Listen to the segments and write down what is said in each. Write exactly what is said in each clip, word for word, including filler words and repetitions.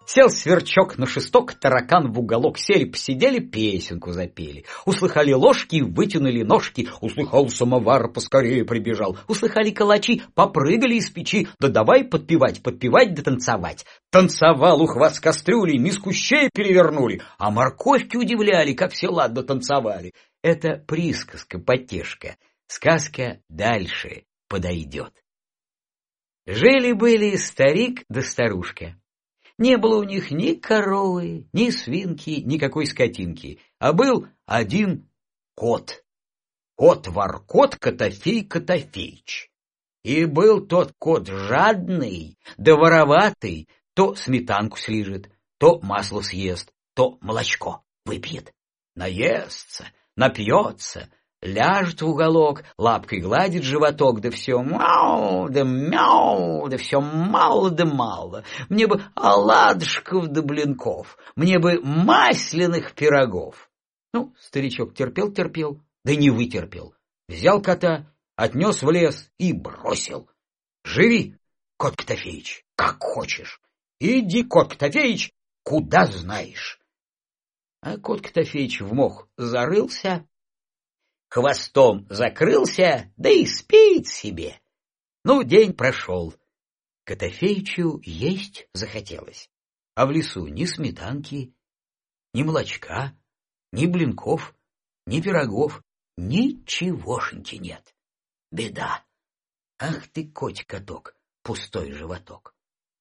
Сел сверчок на шесток, таракан в уголок. Сели, посидели, песенку запели. Услыхали ложки, вытянули ножки. Услыхал самовар, поскорее прибежал. Услыхали калачи, попрыгали из печи. Да давай подпевать, подпевать да танцевать. Танцевал ухват с кастрюлей, миску щей перевернули. А морковки удивляли, как все ладно танцевали. Это присказка, потешка. Сказка дальше подойдет. Жили-были старик да старушка. Не было у них ни коровы, ни свинки, никакой скотинки, а был один кот. Кот-воркот Котофей Котофеич. И был тот кот жадный да вороватый, то сметанку слижет, то масло съест, то молочко выпьет. Наестся, напьется, ляжет в уголок, лапкой гладит животок, да все мяу, да мяу, да все мало да мало. Мне бы оладушков да блинков, мне бы масляных пирогов. Ну, старичок терпел-терпел, да не вытерпел. Взял кота, отнес в лес и бросил. Живи, кот Котофеич, как хочешь. Иди, кот Котофеич, куда знаешь. А кот Котофеич в мох зарылся, хвостом закрылся, да и спит себе. Ну, день прошел. Котофеичу есть захотелось. А в лесу ни сметанки, ни молочка, ни блинков, ни пирогов, ничегошеньки нет. Беда. Ах ты, котик-каток, пустой животок.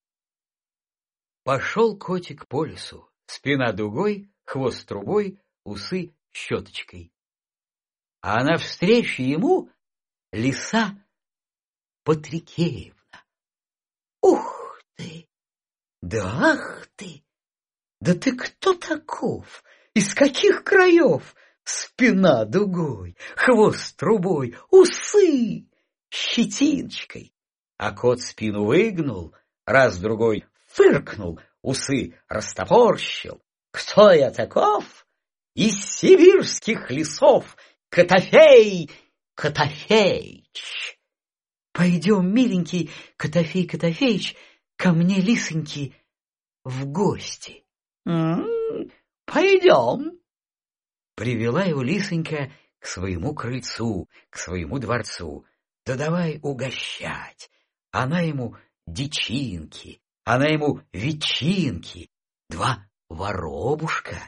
Пошел котик по лесу, спина дугой, хвост трубой, усы щеточкой. А навстречу ему лиса Патрикеевна. Ух ты! Да ах ты! Да ты кто таков? Из каких краев? Спина дугой, хвост трубой, усы щетиночкой. А кот спину выгнул, раз-другой фыркнул, усы растопорщил. Кто я таков? Из сибирских лесов Котофей Котофеич. Пойдем, миленький Котофей Котофеич, ко мне, лисоньки, в гости. М-м, пойдем. Привела его лисонька к своему крыльцу, к своему дворцу. Да давай угощать. Она ему дичинки, она ему ветчинки, два воробушка.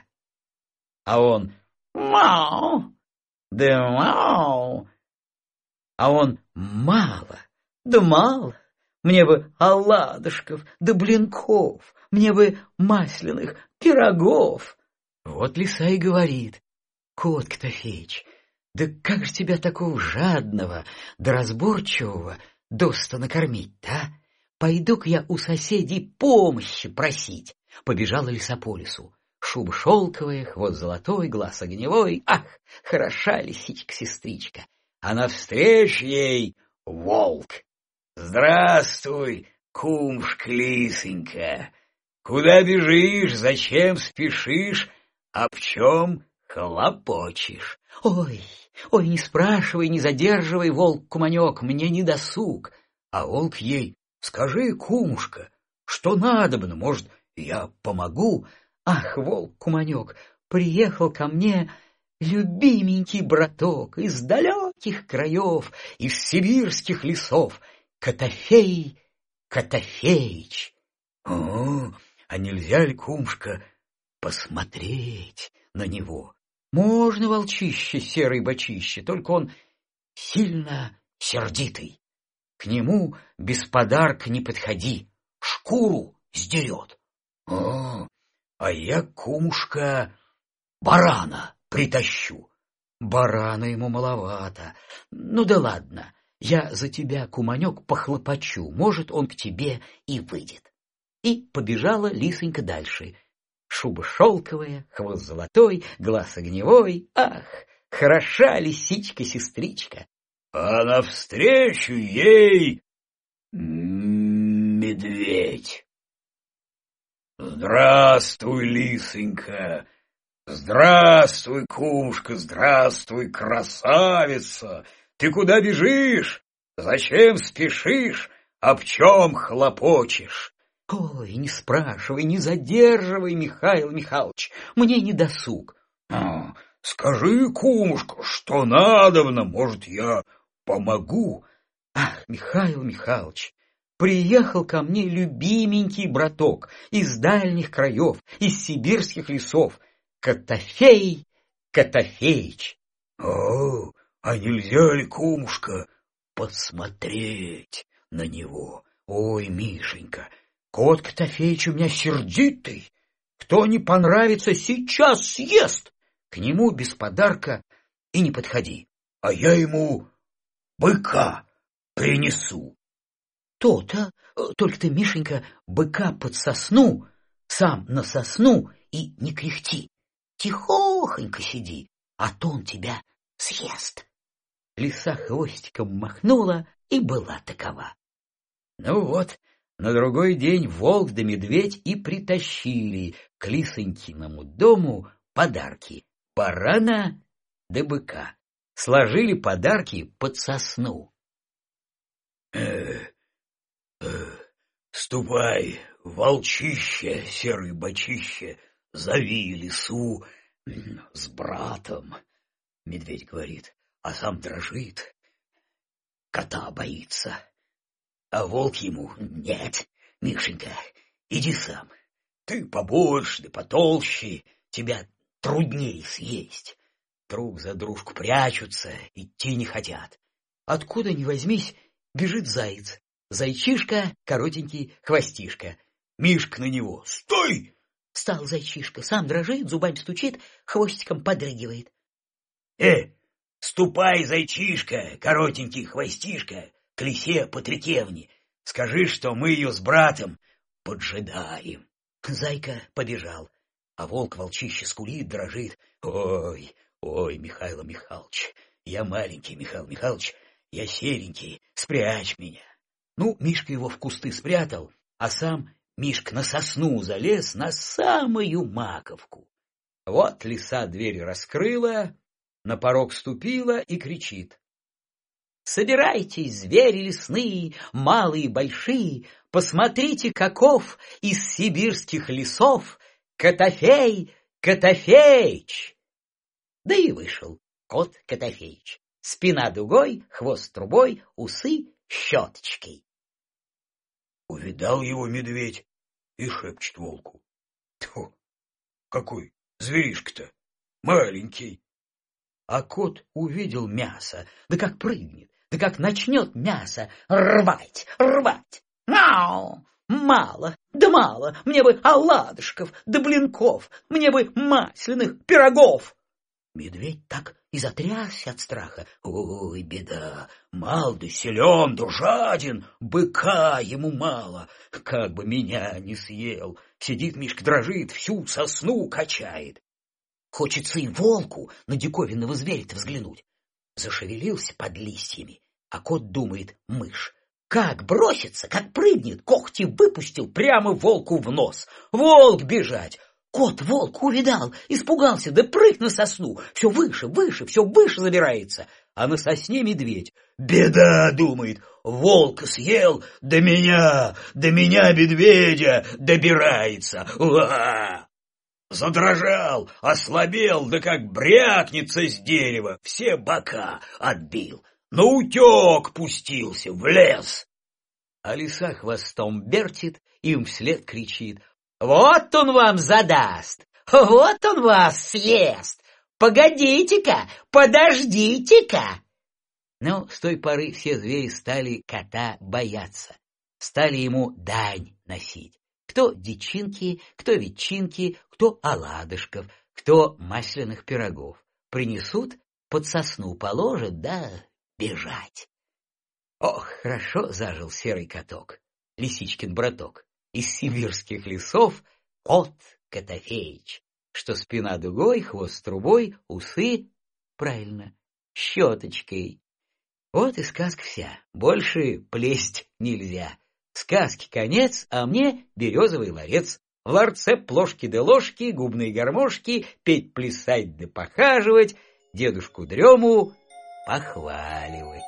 А он мау, да мау. А он мало, да мало. Мне бы оладушков, да блинков, мне бы масляных пирогов. Вот лиса и говорит: кот Котофеич, да как же тебя такого жадного да разборчивого доста накормить-то, а? Пойду-ка я у соседей помощи просить. Побежала лиса по лесу. Шуба шелковая, хвост золотой, глаз огневой. Ах, хороша лисичка-сестричка. А навстречу ей волк. Здравствуй, кумушка-лисонька. Куда бежишь, зачем спешишь, об чем хлопочешь? Ой, ой, не спрашивай, не задерживай, волк-куманек, мне не досуг. А волк ей: скажи, кумушка, что надобно, может, я помогу? Ах, волк-куманек, приехал ко мне любименький браток из далеких краев, из сибирских лесов, Котофей Котофеич. О, а нельзя ли, кумушка, посмотреть на него? Можно, волчище, серый бочище, только он сильно сердитый. К нему без подарка не подходи, шкуру сдерет. О, а я, кумушка, барана притащу. Барана ему маловато. Ну да ладно, я за тебя, куманек, похлопочу, может, он к тебе и выйдет. И побежала лисонька дальше. Шуба шелковая, хвост золотой, глаз огневой. Ах, хороша лисичка-сестричка. А навстречу ей медведь. Здравствуй, лисонька, здравствуй, кумушка, здравствуй, красавица. Ты куда бежишь? Зачем спешишь? Об чем хлопочешь? Ой, не спрашивай, не задерживай, Михаил Михайлович, мне не досуг. А, скажи, кумушка, что надобно, может, я помогу. Ах, Михаил Михайлович, приехал ко мне любименький браток из дальних краев, из сибирских лесов, Котофей Котофеич. О, а нельзя ли, кумушка, посмотреть на него? Ой, Мишенька, кот Котофеич у меня сердитый. Кто не понравится, сейчас съест. К нему без подарка и не подходи. А я ему быка принесу. То-то, только ты, Мишенька, быка под сосну, сам на сосну и не кряхти. Тихохонько сиди, а то он тебя съест. Лиса хвостиком махнула и была такова. Ну вот, на другой день волк да медведь и притащили к Лисонькиному дому подарки — барана да быка. Сложили подарки под сосну. Э, э, ступай, волчище, серый бочище, зови лису с братом, медведь говорит, а сам дрожит, кота боится. А волк ему: нет, Мишенька, иди сам. Ты побольше да потолще, тебя трудней съесть. Друг за дружку прячутся, идти не хотят. Откуда ни возьмись, бежит заяц. Зайчишка, коротенький хвостишка. Мишка на него: стой! Стал зайчишка, сам дрожит, зубами стучит, хвостиком подрыгивает. Э, ступай, зайчишка, коротенький хвостишка, к лисе Патрикевне. Скажи, что мы ее с братом поджидаем. Зайка побежал, а волк-волчище скулит, дрожит. Ой, ой, Михаил Михайлович, я маленький, Михаил Михайлович, я серенький, спрячь меня. Ну, Мишка его в кусты спрятал, а сам Мишка на сосну залез, на самую маковку. Вот лиса дверь раскрыла, на порог ступила и кричит: собирайтесь, звери лесные, малые и большие, посмотрите, каков из сибирских лесов Котофей Котофеич. Да и вышел кот Котофеич. Спина дугой, хвост трубой, усы щеточкой. Увидал его медведь и шепчет волку: тьфу, какой зверишка-то маленький. А кот увидел мясо, да как прыгнет, да как начнет мясо рвать, рвать. Мяу! Мало, да мало, мне бы оладушков, да блинков, мне бы масляных пирогов. Медведь так и затрясся от страха. Ой, беда, мал да силен, да жаден, быка ему мало, как бы меня не съел. Сидит Мишка, дрожит, всю сосну качает. Хочется и волку на диковинного зверя-то взглянуть. Зашевелился под листьями, а кот думает: мышь. Как бросится, как прыгнет, когти выпустил прямо волку в нос. Волк бежать. Кот волк увидал, испугался, да прыг на сосну. Все выше, выше, все выше забирается. А на сосне медведь. Беда, думает, волка съел, до меня, до меня медведя добирается. Уа! Задрожал, ослабел, да как брякнется с дерева, все бока отбил. Наутек пустился в лес. А лиса хвостом вертит, им вслед кричит: вот он вам задаст, вот он вас съест. Погодите-ка, подождите-ка. Ну, с той поры все звери стали кота бояться, стали ему дань носить. Кто дичинки, кто ветчинки, кто оладушков, кто масляных пирогов. Принесут, под сосну положат, да бежать. Ох, хорошо зажил серый коток, лисичкин браток, из сибирских лесов кот Котофеич, что спина дугой, хвост трубой, усы, правильно, щеточкой. Вот и сказка вся, больше плесть нельзя. Сказки конец, а мне березовый ларец. В ларце плошки да ложки, губные гармошки, петь, плясать да похаживать, дедушку Дрему похваливать.